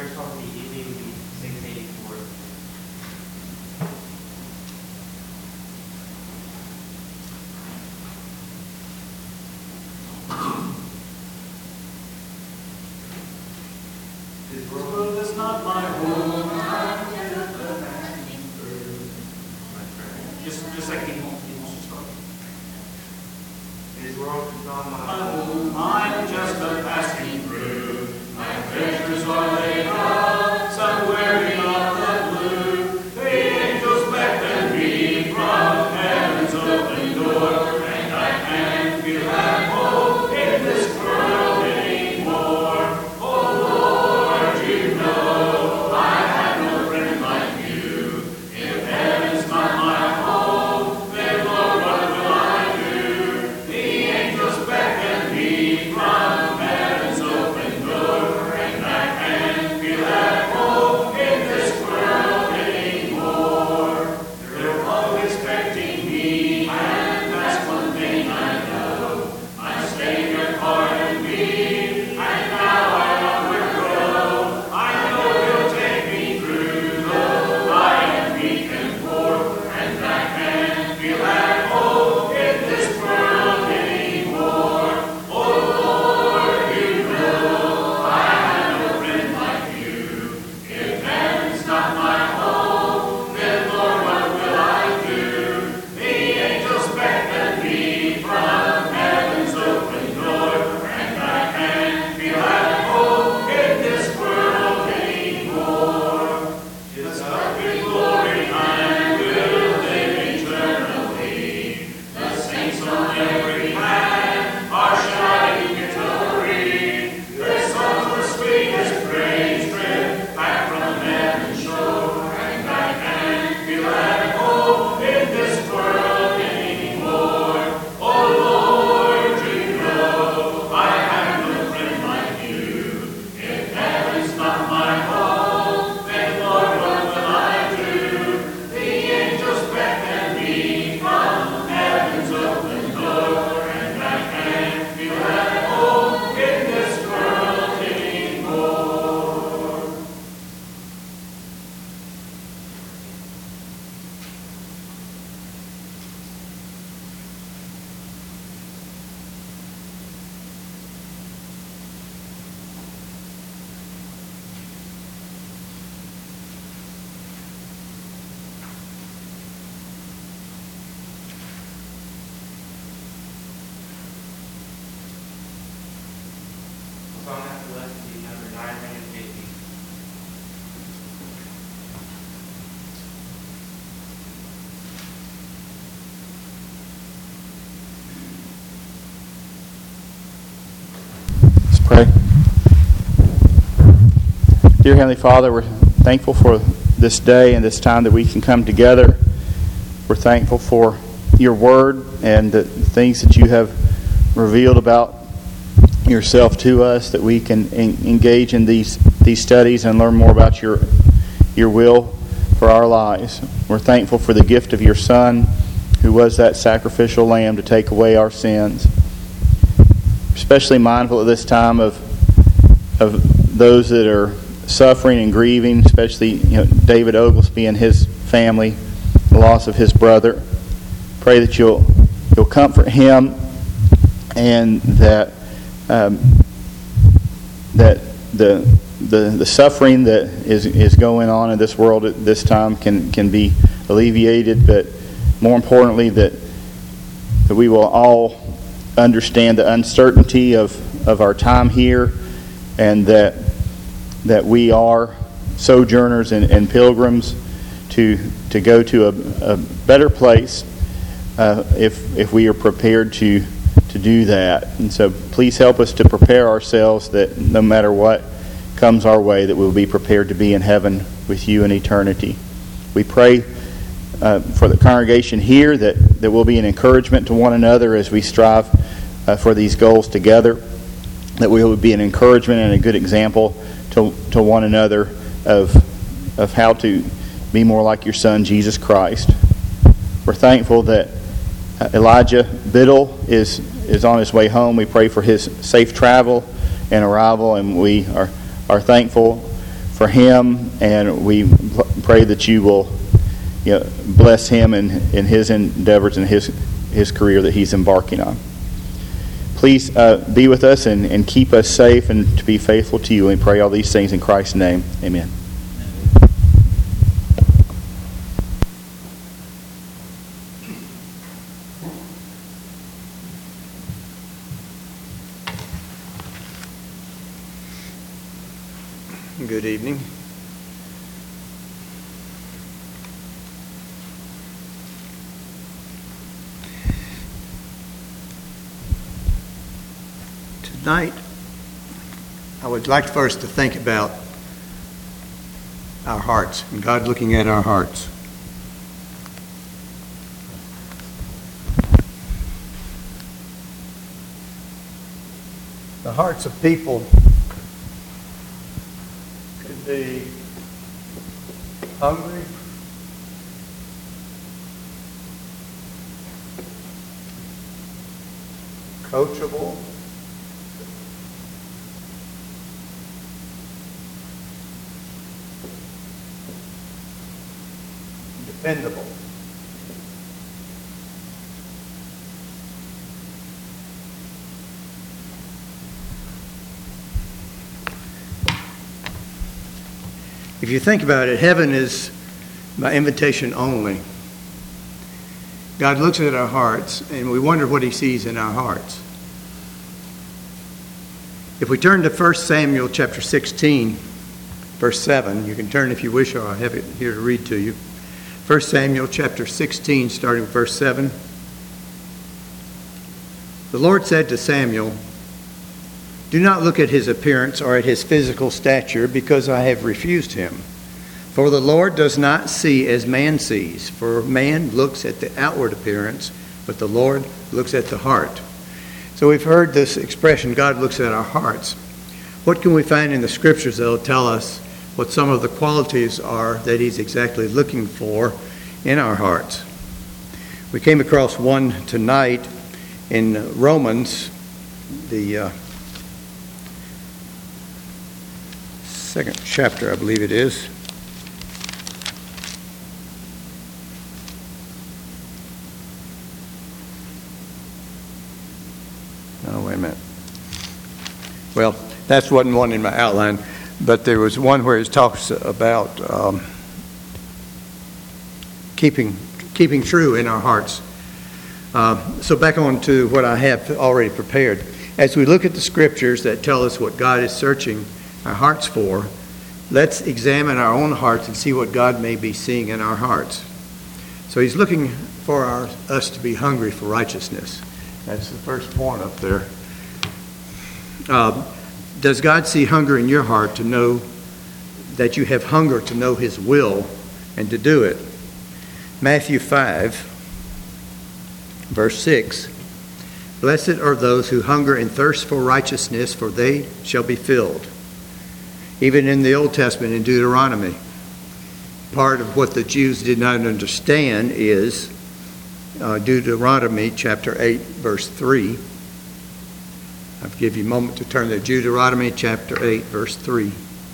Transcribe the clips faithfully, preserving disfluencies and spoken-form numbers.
prayer song for the evening would be six eighty-four. This world is not my home. Just, just like he wants, he wants to start. This world is not my My home, I'm just a passing through. My treasures are laid up somewhere beyond the blue. The angels beckon me from heaven's open door, and I can't feel at home in this world anymore. Oh Lord, you know I have no friend like you. If heaven's not my home, then Lord, what will I do? The angels beckon me from heaven's open door, and I can't feel at home in this world anymore. They're all expecting me, and that's one thing I know. My Savior pardoned me, and now I onward go. I know He'll take me through, though I am weak and poor, and I can't feel at home in this world anymore. Oh Lord, you know I have no friend like you. If heaven's not my home, then Lord, what will I do? The angels beckon me from heaven's open door, and I can't feel at home in this world anymore. Just up in glory I will live eternally. The saints on every hand are shouting victory. Their songs the sweetest praise drift back from heaven's shore, and I can't feel at home in this world anymore. Oh Lord, you know I have no friend like you. If heaven's not my home, then Lord, what will I do? The angels beckon me from heaven's open door, and I can't feel at home in this world anymore. The song after us would be number nine hundred fifty. Let's pray. Dear Heavenly Father, we're thankful for this day and this time that we can come together. We're thankful for your word and the things that you have revealed about yourself to us, that we can en- engage in these these studies and learn more about your your will for our lives. We're thankful for the gift of your Son, who was that sacrificial lamb to take away our sins. Especially mindful at this time of of those that are suffering and grieving, especially you know David Oglesby and his family, the loss of his brother. Pray that you'll you'll comfort him, and that um, that the the the suffering that is is going on in this world at this time can can be alleviated, but more importantly that that we will all understand the uncertainty of, of our time here, and that that we are sojourners and, and pilgrims to to go to a, a better place uh, if if we are prepared to to do that. And so please help us to prepare ourselves, that no matter what comes our way, that we'll be prepared to be in heaven with you in eternity. We pray uh, for the congregation here, that there will be an encouragement to one another as we strive uh, for these goals together, that we will be an encouragement and a good example to to one another of of how to be more like your Son, Jesus Christ. We're thankful that uh, Elijah Biddle is is on his way home. We pray for his safe travel and arrival, and we are, are thankful for for him, and we pray that you will, you know, bless him in, in his endeavors and his his career that he's embarking on. Please uh, be with us and, and keep us safe and to be faithful to you. And we pray all these things in Christ's name. Amen. Good evening. Tonight, I would like first to think about our hearts and God looking at our hearts. The hearts of people could be hungry, coachable, dependable. If you think about it, heaven is by invitation only. God looks at our hearts, and we wonder what he sees in our hearts. If we turn to First Samuel chapter sixteen, verse seven, you can turn if you wish, or I have it here to read to you. First Samuel chapter sixteen, starting with verse seven. The Lord said to Samuel, "Do not look at his appearance or at his physical stature, because I have refused him. For the Lord does not see as man sees. For man looks at the outward appearance, but the Lord looks at the heart." So we've heard this expression, God looks at our hearts. What can we find in the scriptures that will tell us what some of the qualities are that he's exactly looking for in our hearts? We came across one tonight in Romans, the uh, second chapter, I believe it is. Oh, wait a minute. Well, that's wasn't one in my outline, but there was one where it talks about um, keeping keeping true in our hearts. Uh, so back on to what I have already prepared. As we look at the scriptures that tell us what God is searching our hearts for, let's examine our own hearts and see what God may be seeing in our hearts. So he's looking for our, us to be hungry for righteousness. That's the first point up there. Uh, does God see hunger in your heart to know that you have hunger to know his will and to do it? Matthew five, verse six. Blessed are those who hunger and thirst for righteousness, for they shall be filled. Even in the Old Testament, in Deuteronomy, part of what the Jews did not understand is uh, Deuteronomy chapter eight, verse three. I'll give you a moment to turn to Deuteronomy chapter eight, verse three.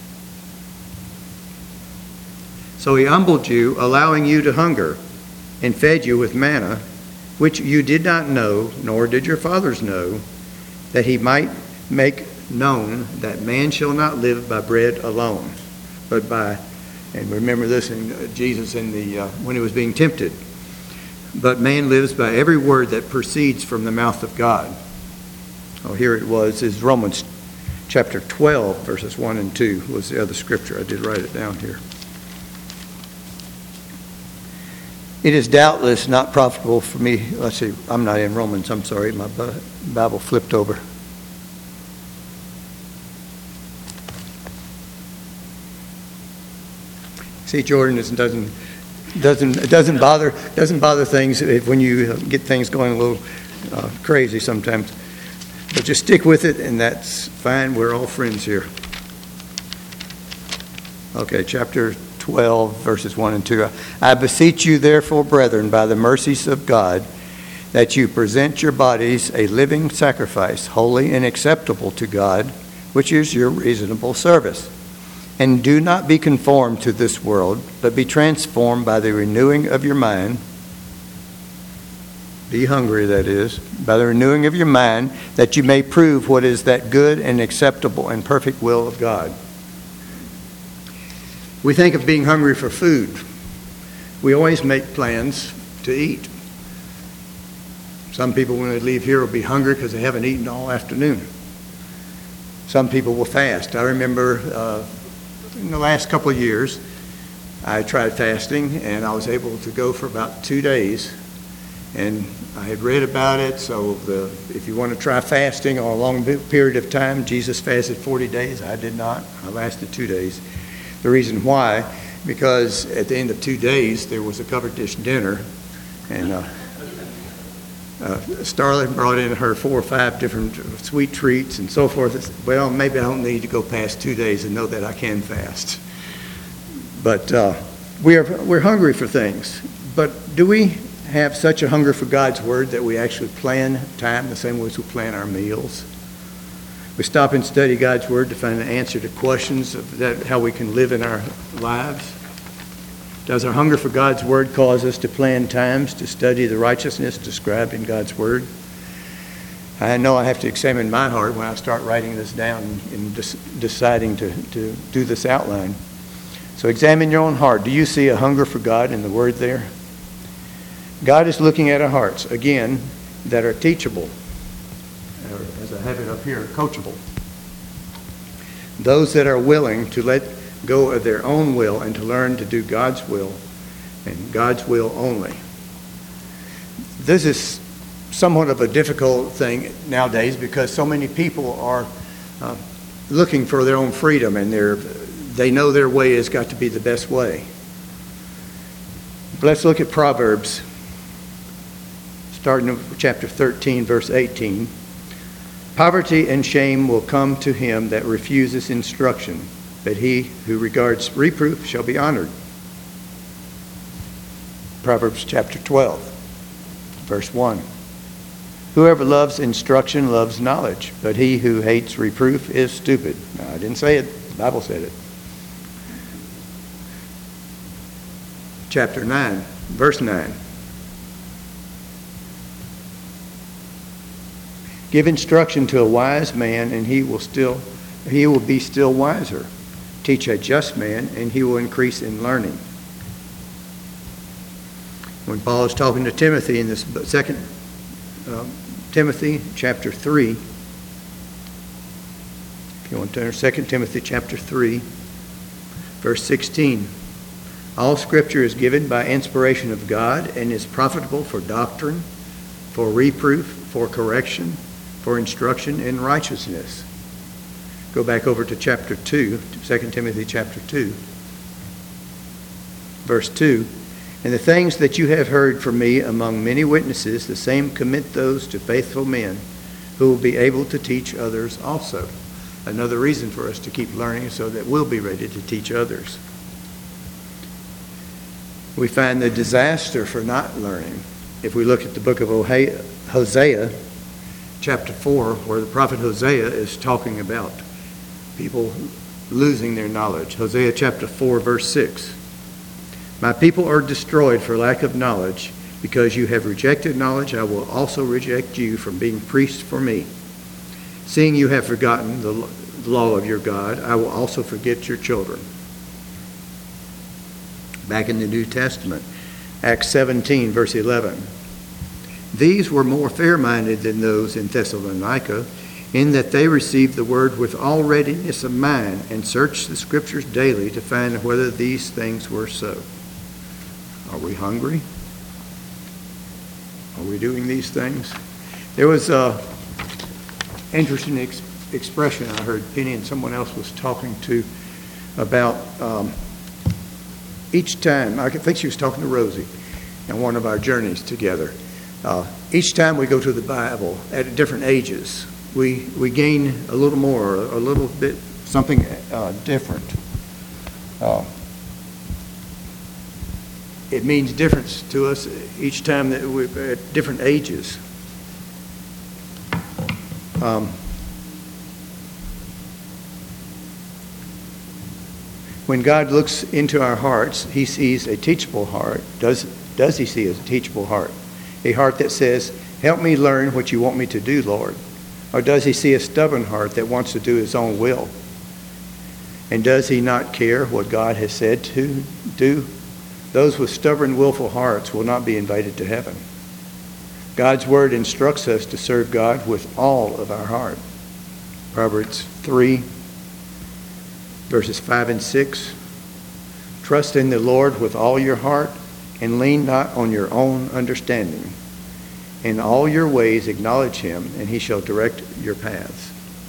So he humbled you, allowing you to hunger, and fed you with manna, which you did not know, nor did your fathers know, that he might make known that man shall not live by bread alone, but by, and remember this in Jesus in the uh, when he was being tempted, but man lives by every word that proceeds from the mouth of God. Oh, here it was, is Romans chapter twelve, verses one and two was the other scripture. I did write it down here. It is doubtless not profitable for me. Let's see, I'm not in Romans, I'm sorry, my Bible flipped over. See, Jordan doesn't doesn't doesn't bother doesn't bother things if, when you get things going a little uh, crazy sometimes. But just stick with it, and that's fine. We're all friends here. Okay, chapter twelve, verses one and two. I beseech you, therefore, brethren, by the mercies of God, that you present your bodies a living sacrifice, holy and acceptable to God, which is your reasonable service. And do not be conformed to this world, but be transformed by the renewing of your mind. Be hungry, that is, by the renewing of your mind, that you may prove what is that good and acceptable and perfect will of God. We think of being hungry for food. We always make plans to eat. Some people, when they leave here, will be hungry because they haven't eaten all afternoon. Some people will fast. I remember uh, in the last couple of years, I tried fasting, and I was able to go for about two days. And I had read about it, so the, if you want to try fasting or a long period of time, Jesus fasted forty days. I did not. I lasted two days. The reason why, because at the end of two days, there was a covered dish dinner, and uh, uh, Starlet brought in her four or five different sweet treats and so forth. I said, well, maybe I don't need to go past two days and know that I can fast. But uh, we are, we're hungry for things. But do we have such a hunger for God's Word that we actually plan time the same way as we plan our meals? We stop and study God's Word to find an answer to questions of that, how we can live in our lives. Does our hunger for God's Word cause us to plan times to study the righteousness described in God's Word? I know I have to examine my heart when I start writing this down and deciding to, to do this outline. So examine your own heart. Do you see a hunger for God in the Word there? God is looking at our hearts, again, that are teachable, or as I have it up here, coachable. Those that are willing to let go of their own will and to learn to do God's will, and God's will only. This is somewhat of a difficult thing nowadays because so many people are uh, looking for their own freedom, and they're, they know their way has got to be the best way. But let's look at Proverbs. Starting in chapter thirteen, verse eighteen. Poverty and shame will come to him that refuses instruction, but he who regards reproof shall be honored. Proverbs chapter twelve, verse one. Whoever loves instruction loves knowledge, but he who hates reproof is stupid. Now, I didn't say it, the Bible said it. Chapter nine, verse nine. Give instruction to a wise man, and he will still he will be still wiser. Teach a just man, and he will increase in learning. When Paul is talking to Timothy in this second uh, Timothy chapter three, if you want to turn, Second Timothy chapter three, verse sixteen. All Scripture is given by inspiration of God and is profitable for doctrine, for reproof, for correction, for instruction in righteousness. Go back over to chapter two, Second Timothy chapter two, verse two. And the things that you have heard from me among many witnesses, the same commit those to faithful men who will be able to teach others also. Another reason for us to keep learning so that we'll be ready to teach others. We find the disaster for not learning if we look at the book of Hosea, chapter four, where the prophet Hosea is talking about people losing their knowledge. Hosea chapter four, verse six. My people are destroyed for lack of knowledge. Because you have rejected knowledge, I will also reject you from being priests for me. Seeing you have forgotten the law of your God, I will also forget your children. Back in the New Testament, Acts seventeen, verse eleven. These were more fair-minded than those in Thessalonica, in that they received the word with all readiness of mind and searched the Scriptures daily to find whether these things were so. Are we hungry? Are we doing these things? There was an interesting ex- expression I heard Penny and someone else was talking to about um, each time. I think she was talking to Rosie in one of our journeys together. Uh, each time we go to the Bible at different ages, we we gain a little more, a little bit, something uh, different. Uh, it means difference to us each time that we're at different ages. Um, When God looks into our hearts, he sees a teachable heart. Does, does he see a teachable heart? A heart that says, help me learn what you want me to do, Lord. Or does he see a stubborn heart that wants to do his own will? And does he not care what God has said to do? Those with stubborn, willful hearts will not be invited to heaven. God's word instructs us to serve God with all of our heart. Proverbs three, verses five and six. Trust in the Lord with all your heart, and lean not on your own understanding. In all your ways acknowledge him, and he shall direct your paths.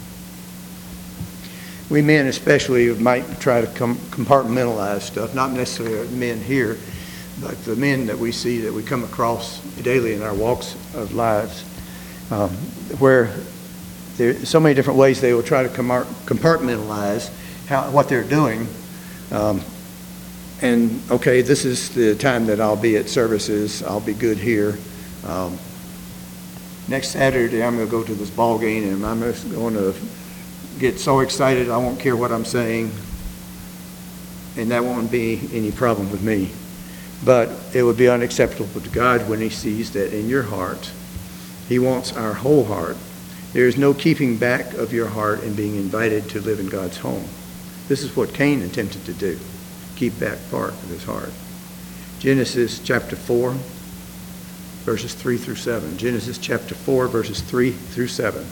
We men especially might try to com- compartmentalize stuff, not necessarily men here, but the men that we see, that we come across daily in our walks of lives, um, where there are so many different ways they will try to compartmentalize how, what they're doing. Um, and, okay, this is the time that I'll be at services. I'll be good here. Um, next Saturday, I'm going to go to this ball game, and I'm just going to get so excited I won't care what I'm saying, and that won't be any problem with me. But it would be unacceptable to God when he sees that in your heart, he wants our whole heart. There is no keeping back of your heart and being invited to live in God's home. This is what Cain attempted to do, keep back part of his heart. Genesis chapter four, verses three through seven. Genesis chapter four, verses three through seven.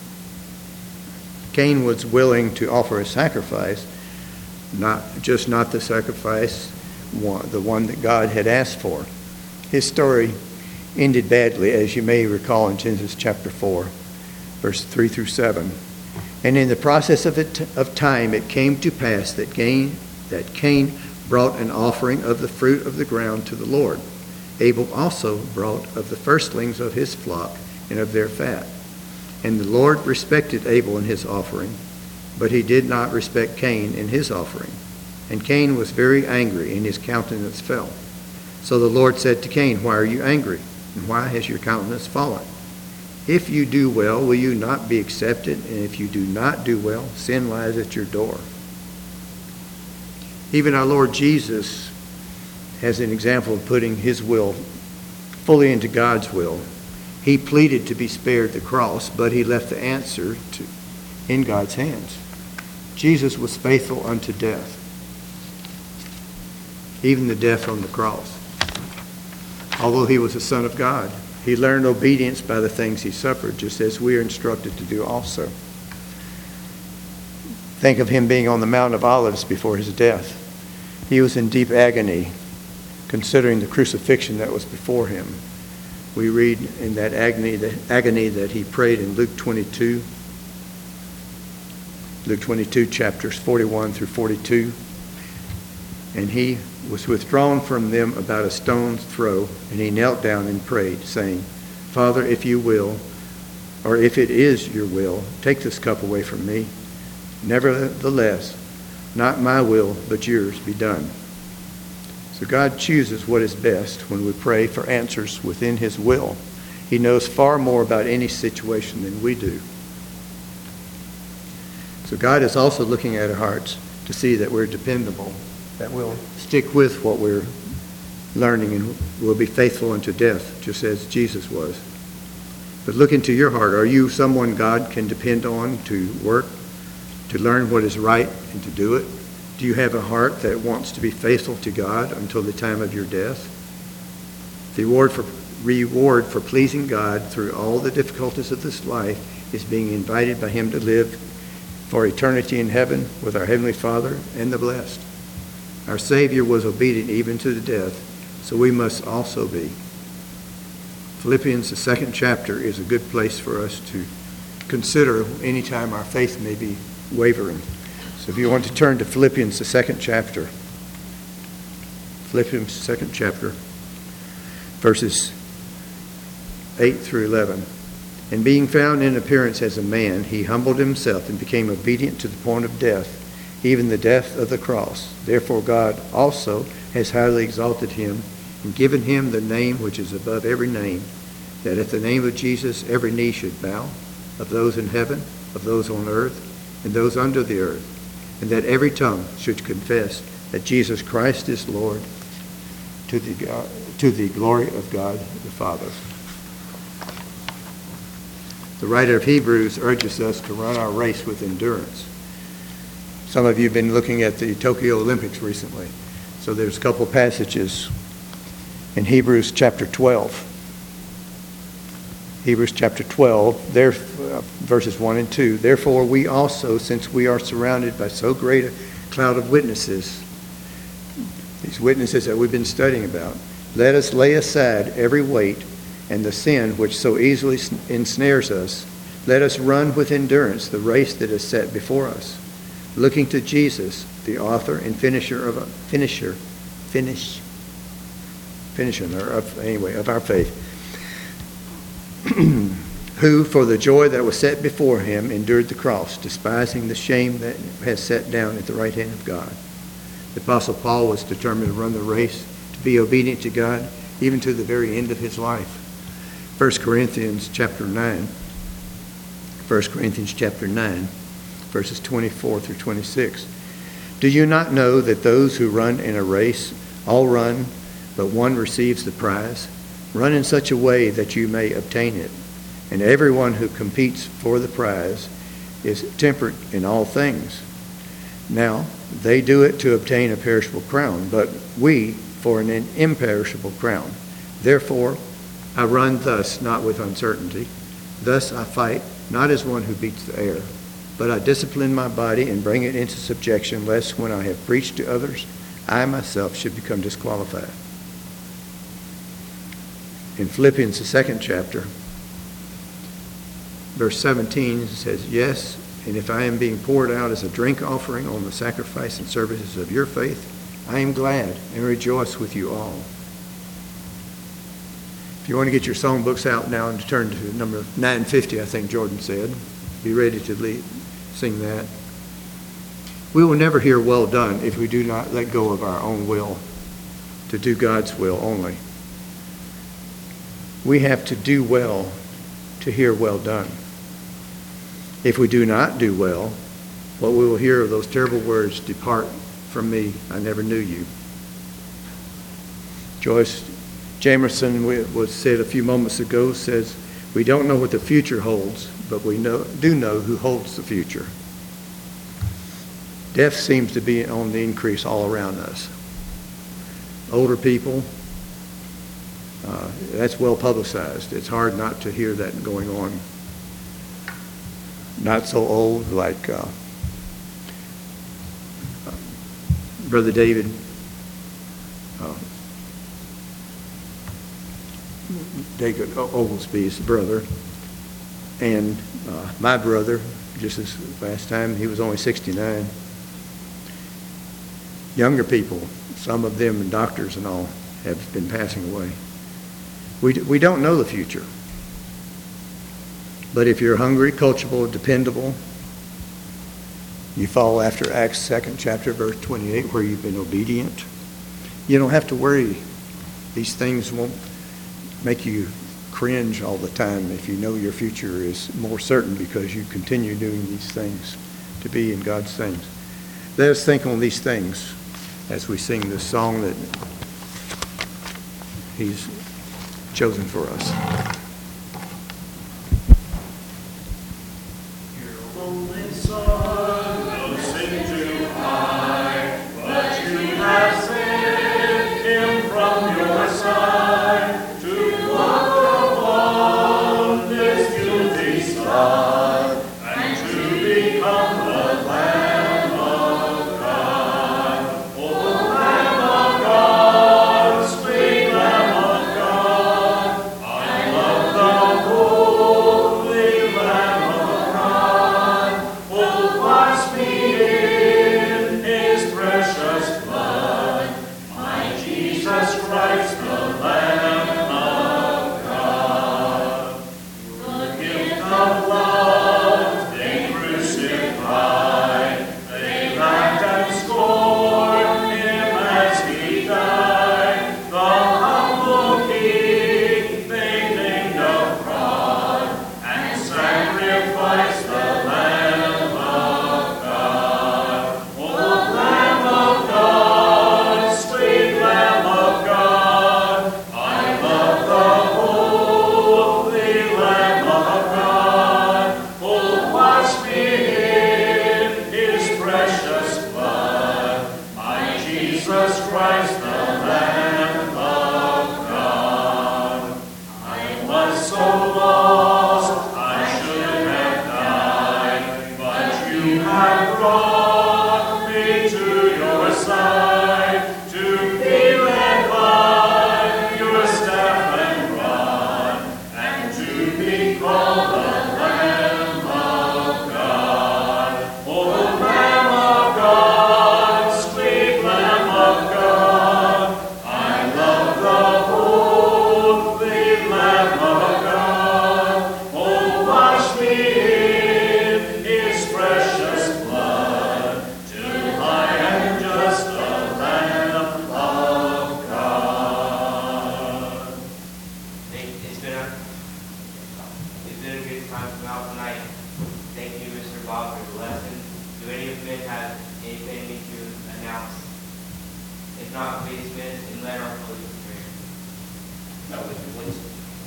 Cain was willing to offer a sacrifice, not just not the sacrifice, one, the one that God had asked for. His story ended badly, as you may recall in Genesis chapter four, verse three through seven. And in the process of, it, of time it came to pass that Cain, that Cain brought an offering of the fruit of the ground to the Lord. Abel also brought of the firstlings of his flock and of their fat. And the Lord respected Abel in his offering, but he did not respect Cain in his offering. And Cain was very angry, and his countenance fell. So the Lord said to Cain, why are you angry? And why has your countenance fallen? If you do well, will you not be accepted? And if you do not do well, sin lies at your door. Even our Lord Jesus has an example of putting his will fully into God's will. He pleaded to be spared the cross, but he left the answer to, in God's hands. Jesus was faithful unto death, even the death on the cross. Although he was the Son of God, he learned obedience by the things he suffered, just as we are instructed to do also. Think of him being on the Mount of Olives before his death. He was in deep agony, considering the crucifixion that was before him. We read in that agony, the agony that he prayed in Luke twenty-two, Luke twenty-two, chapters forty-one through forty-two. And he was withdrawn from them about a stone's throw, and he knelt down and prayed, saying, Father, if you will, or if it is your will, take this cup away from me. Nevertheless, not my will, but yours be done. So God chooses what is best when we pray for answers within his will. He knows far more about any situation than we do. So God is also looking at our hearts to see that we're dependable, that we'll stick with what we're learning and will be faithful unto death, just as Jesus was. But look into your heart. Are you someone God can depend on to work, to learn what is right and to do it? Do you have a heart that wants to be faithful to God until the time of your death? The reward for, reward for pleasing God through all the difficulties of this life is being invited by him to live for eternity in heaven with our Heavenly Father and the blessed. Our Savior was obedient even to the death, so we must also be. Philippians, the second chapter, is a good place for us to consider any time our faith may be wavering. So if you want to turn to Philippians, the second chapter, Philippians, second chapter, verses eight through eleven. And being found in appearance as a man, he humbled himself and became obedient to the point of death, even the death of the cross. Therefore God also has highly exalted him and given him the name which is above every name, that at the name of Jesus every knee should bow, of those in heaven, of those on earth, and those under the earth, and that every tongue should confess that Jesus Christ is Lord, to the, uh, to the glory of God the Father. The writer of Hebrews urges us to run our race with endurance. Some of you have been looking at the Tokyo Olympics recently. So there's a couple passages in Hebrews chapter twelve. Hebrews chapter twelve, there, uh, verses one and two. Therefore we also, since we are surrounded by so great a cloud of witnesses, these witnesses that we've been studying about, let us lay aside every weight and the sin which so easily ensnares us. Let us run with endurance the race that is set before us, looking to Jesus, the author and finisher of finisher, finish, finisher of anyway of our faith, who for the joy that was set before him endured the cross, despising the shame that has sat down at the right hand of God. The Apostle Paul was determined to run the race, to be obedient to God, even to the very end of his life. First Corinthians chapter nine. First Corinthians chapter nine, verses twenty-four through twenty-six. Do you not know that those who run in a race all run, but one receives the prize? Run in such a way that you may obtain it. And everyone who competes for the prize is temperate in all things. Now, they do it to obtain a perishable crown, but we for an imperishable crown. Therefore, I run thus, not with uncertainty. Thus I fight, not as one who beats the air, but I discipline my body and bring it into subjection, lest when I have preached to others, I myself should become disqualified. In Philippians, the second chapter, verse seventeen, it says, yes, and if I am being poured out as a drink offering on the sacrifice and services of your faith, I am glad and rejoice with you all. If you want to get your songbooks out now and turn to number nine fifty, I think Jordan said, be ready to lead, sing that. We will never hear well done if we do not let go of our own will to do God's will only. We have to do well to hear well done. If we do not do well, what we will hear are those terrible words, depart from me, I never knew you. Joyce Jamerson was said a few moments ago, says, we don't know what the future holds, but we know, do know who holds the future. Death seems to be on the increase all around us. Older people, uh, that's well publicized. It's hard not to hear that going on. Not so old, like uh, uh, Brother David, uh, David Oglesby's brother, and uh, my brother, just this last time, he was only sixty-nine. Younger people, some of them doctors and all, have been passing away. We, we don't know the future. But if you're hungry, coachable, dependable, you follow after Acts second chapter, verse twenty-eight, where you've been obedient, you don't have to worry. These things won't make you cringe all the time if you know your future is more certain because you continue doing these things to be in God's things. Let us think on these things as we sing this song that He's chosen for us. I love have brought me to your side, to be led by your staff and rod, and to be called the Lamb of God. O Lamb of God, sweet Lamb of God, I love the holy Lamb of God. Oh, wash me in his precious blood, till I am just a Lamb of God. Thank- It's been a, it's been a good time from out tonight. Thank you, Mister Bob, for the lesson. Do any of the men have anything they need to announce? If not, please dismiss and let our close with prayer. No, please.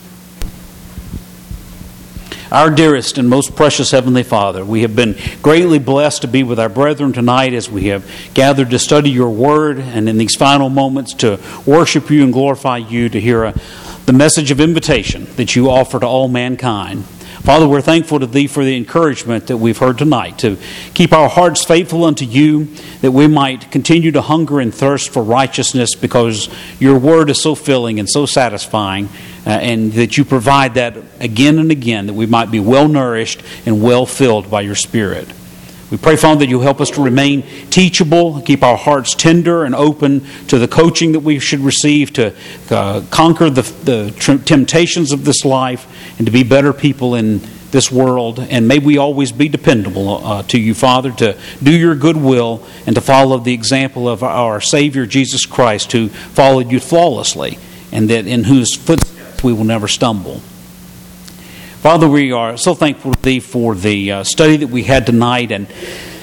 Our dearest and most precious Heavenly Father, we have been greatly blessed to be with our brethren tonight as we have gathered to study your word, and in these final moments to worship you and glorify you, to hear a, the message of invitation that you offer to all mankind. Father, we're thankful to Thee for the encouragement that we've heard tonight, to keep our hearts faithful unto you, that we might continue to hunger and thirst for righteousness, because your word is so filling and so satisfying, uh, and that you provide that again and again, that we might be well nourished and well filled by your Spirit. We pray, Father, that you'll help us to remain teachable, keep our hearts tender and open to the coaching that we should receive, to uh, conquer the, the tr- temptations of this life, and to be better people in this world. And may we always be dependable uh, to you, Father, to do your good will and to follow the example of our Savior, Jesus Christ, who followed you flawlessly, and that in whose footsteps we will never stumble. Father, we are so thankful to Thee for the uh, study that we had tonight, and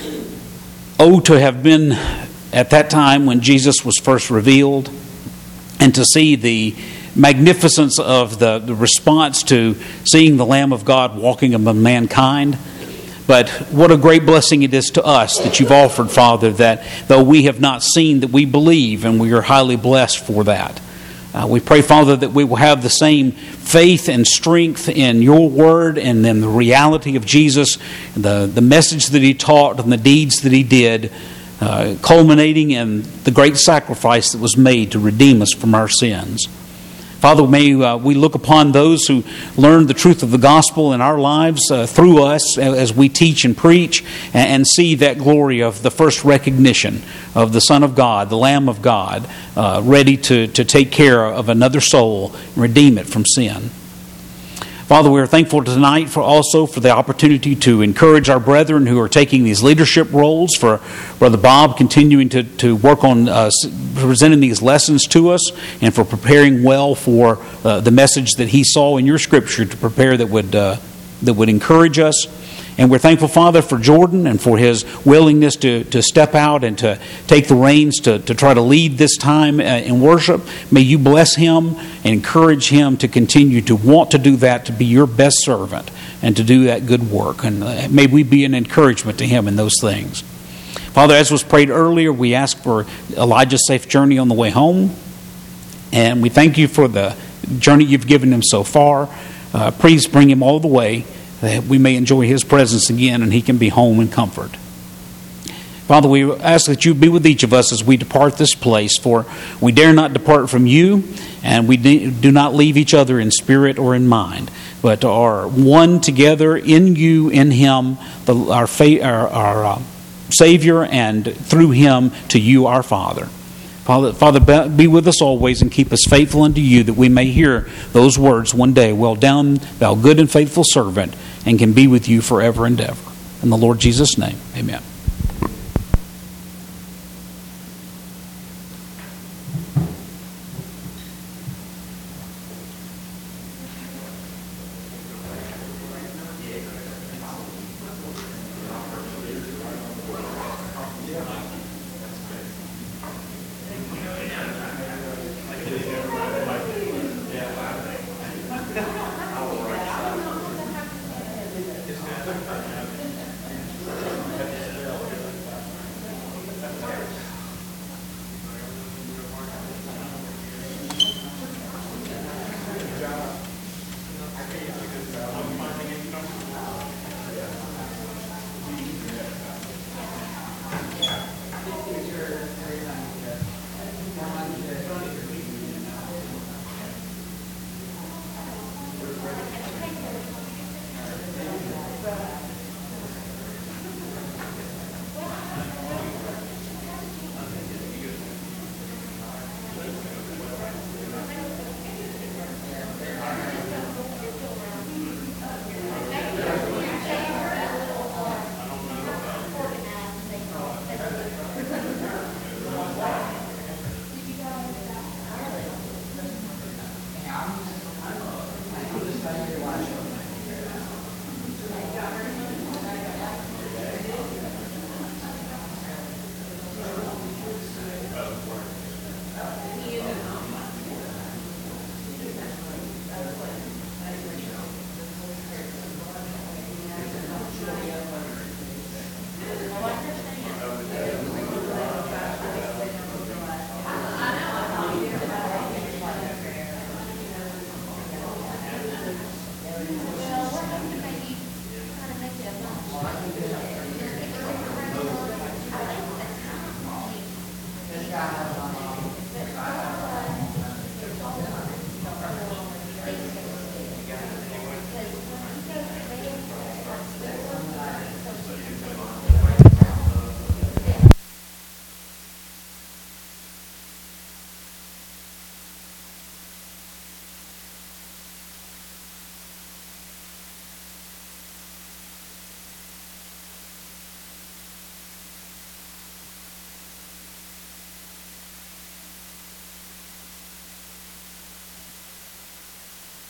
oh, to have been at that time when Jesus was first revealed, and to see the magnificence of the, the response to seeing the Lamb of God walking among mankind. But what a great blessing it is to us that you've offered, Father, that though we have not seen, that we believe, and we are highly blessed for that. Uh, we pray, Father, that we will have the same faith and strength in your word and in the reality of Jesus, the, the message that he taught and the deeds that he did, uh, culminating in the great sacrifice that was made to redeem us from our sins. Father, may uh, we look upon those who learn the truth of the gospel in our lives uh, through us as we teach and preach, and, and see that glory of the first recognition of the Son of God, the Lamb of God, uh, ready to, to take care of another soul and redeem it from sin. Father, we are thankful tonight for also for the opportunity to encourage our brethren who are taking these leadership roles, for Brother Bob continuing to, to work on uh, presenting these lessons to us, and for preparing well for uh, the message that he saw in your Scripture to prepare that would uh, that would encourage us. And we're thankful, Father, for Jordan and for his willingness to, to step out and to take the reins to, to try to lead this time in worship. May you bless him and encourage him to continue to want to do that, to be your best servant and to do that good work. And may we be an encouragement to him in those things. Father, as was prayed earlier, we ask for Elijah's safe journey on the way home. And we thank you for the journey you've given him so far. Uh, please bring him all the way, that we may enjoy his presence again and he can be home in comfort. Father, we ask that you be with each of us as we depart this place, for we dare not depart from you, and we do not leave each other in spirit or in mind, but are one together in you, in him, the, our, fa- our, our uh, Savior, and through him to you, our Father. Father, Father, be with us always and keep us faithful unto you, that we may hear those words one day, well done, thou good and faithful servant, and can be with you forever and ever. In the Lord Jesus' name, amen.